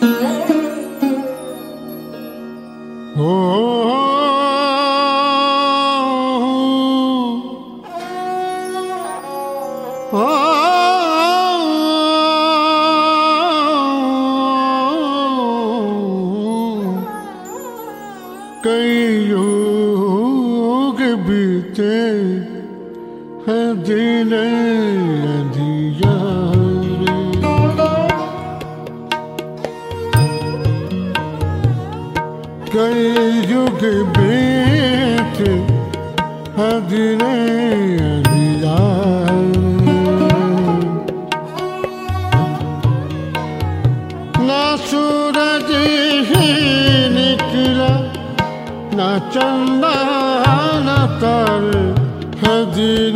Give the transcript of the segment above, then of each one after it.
कई युग बीते हैं दिन अंधियारे, कई युग बीते हैं दिन अंधियारे, ना सूरज ही निकला ना चंदा ना तारे है दिन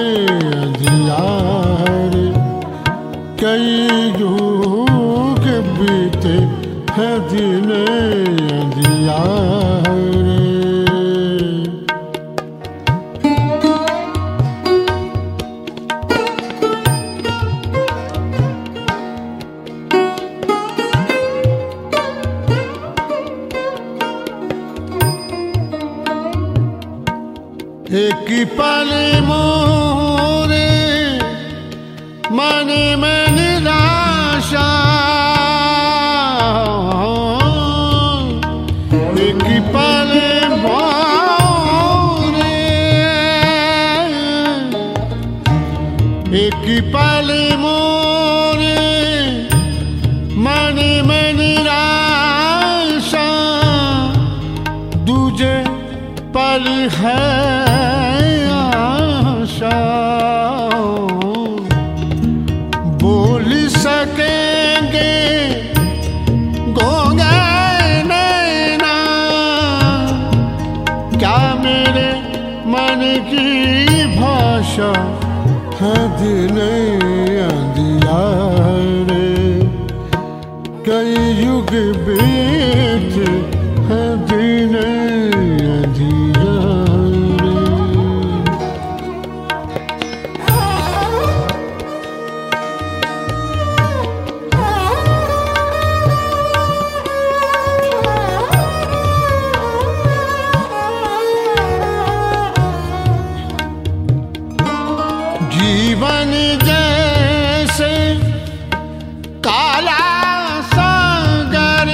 अंधियारे, कई युग बीते है दिन अंधियारे। एक पल मोरे मन में निराशा, एक पल मोरे, एक पल मोरे मन में निराशा, दूजे पल है आशा। बोल सकेंगे गूंगे नैना, क्या मेरे मन की भाषा है दिन अंधियारे, कई युग बीते है दिन जीवन जैसे काला सागर,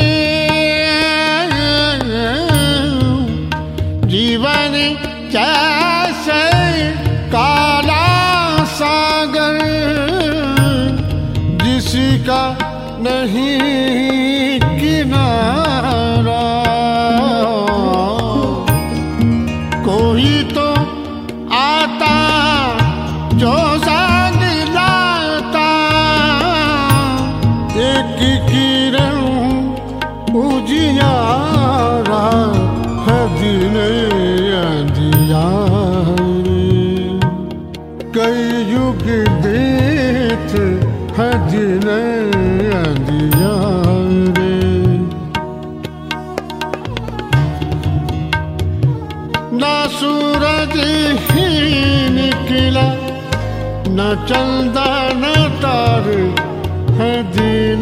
जीवन जैसे काला सागर, जिसका नहीं किनारा, कोई तो आता जो साथ लाता, एक किरण उजियारा है दिन अंधियारे, कई युग बीते है दिन अंधियारे। ना सूरज ही निकला ना चंदा ना तारे है दिन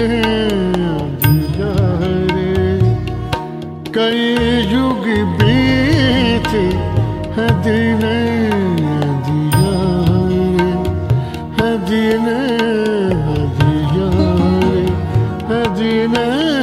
अंधियारे, कई युग बीते है दिन अंधियारे, है दिन अंधियारे, है दिन